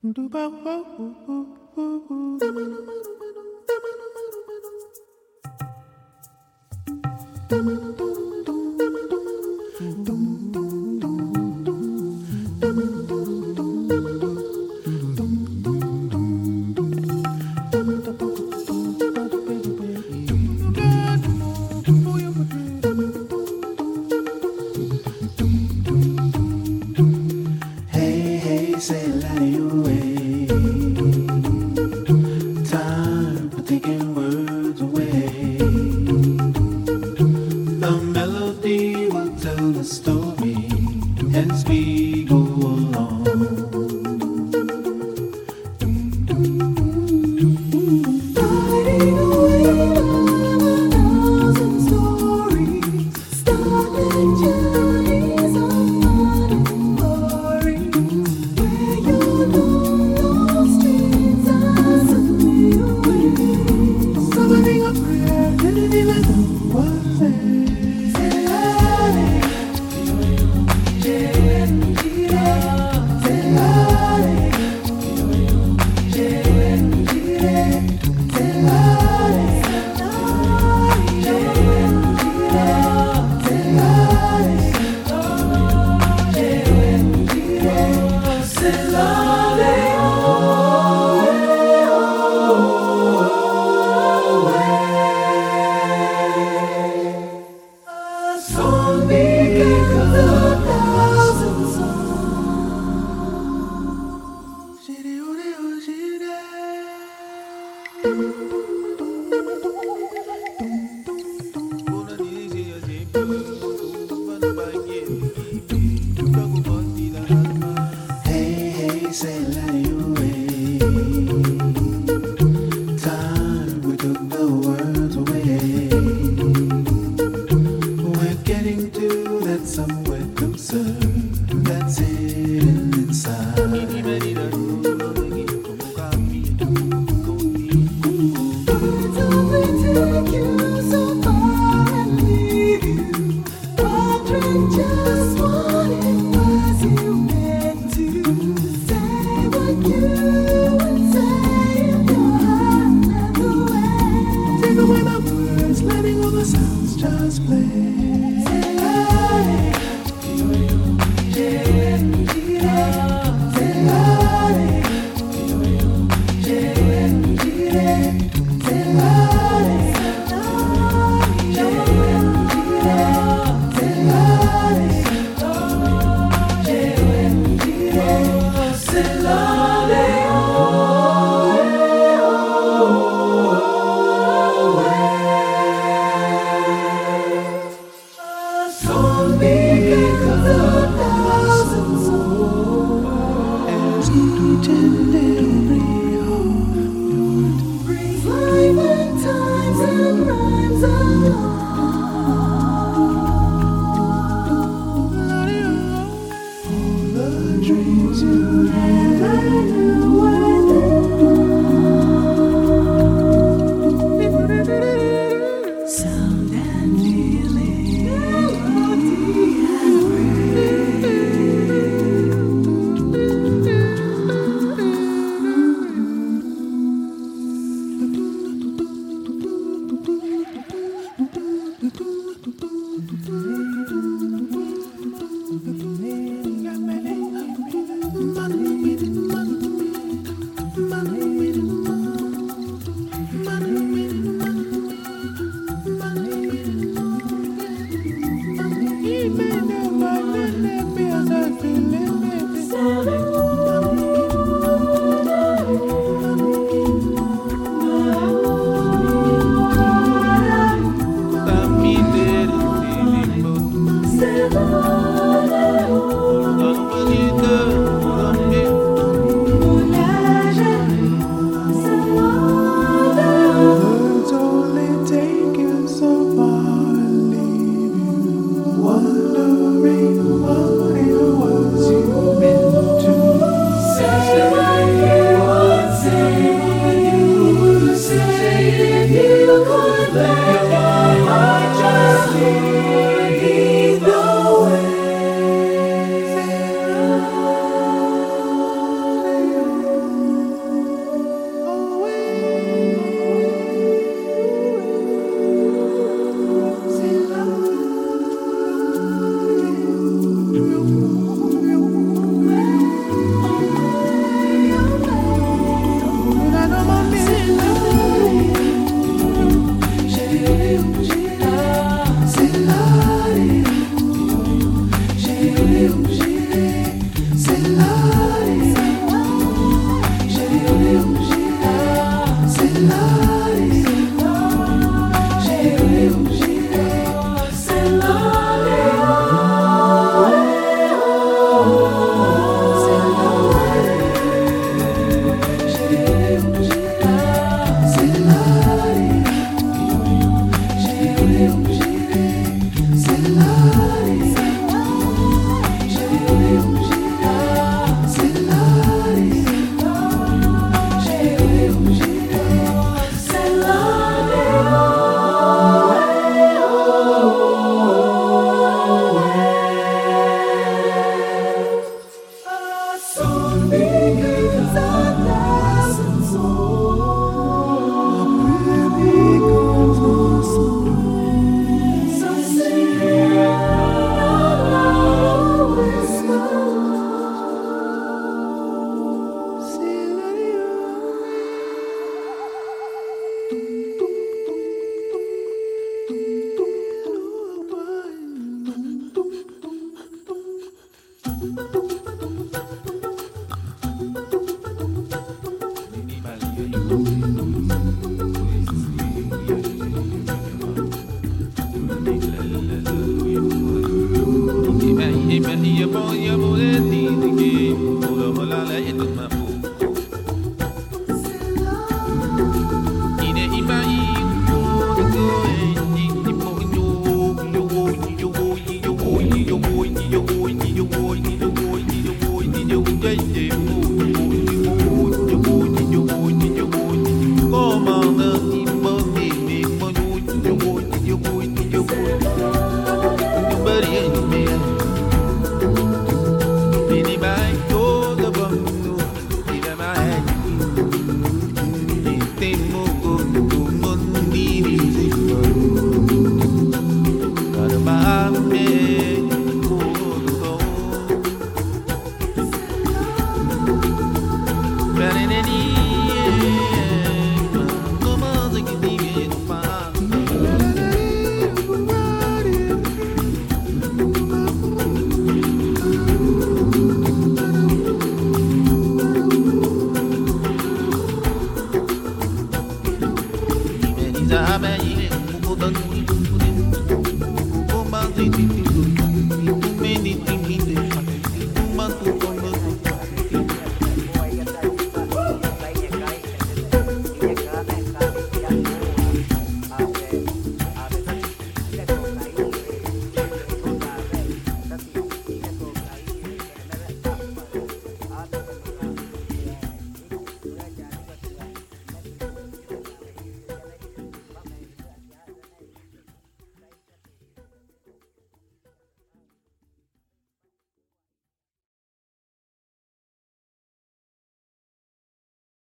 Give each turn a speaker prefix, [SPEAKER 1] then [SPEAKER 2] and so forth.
[SPEAKER 1] Hey, hey, say lie away. Time for taking words away. The melody will tell the story as we go along.
[SPEAKER 2] Hiding away from a thousand stories, starting journeys of fun and glory, where you don't know streets are suddenly away.
[SPEAKER 1] Summoning a prayer, didn't even know what's there.
[SPEAKER 2] Song becomes a thousand songs.
[SPEAKER 1] Hey, hey, say lie away. Time we took the words away. We're getting to that somewhere closer. That's hidden inside.
[SPEAKER 2] It's only take you so far and leave you wondering just what it was you meant to say. What you would say if your heart led the way.
[SPEAKER 1] Take away the words, letting all the sounds just play.
[SPEAKER 2] Song becomes a thousand songs.
[SPEAKER 1] As each and every heart
[SPEAKER 2] Brings life and times and rhymes along.
[SPEAKER 1] all the dreams you had.
[SPEAKER 2] Never knew were there. Sound and feeling, melody and
[SPEAKER 1] Words only take you so far and leave you wondering what it was you meant to say.
[SPEAKER 2] what you would say, what you would say if you could let your heart just lead the way.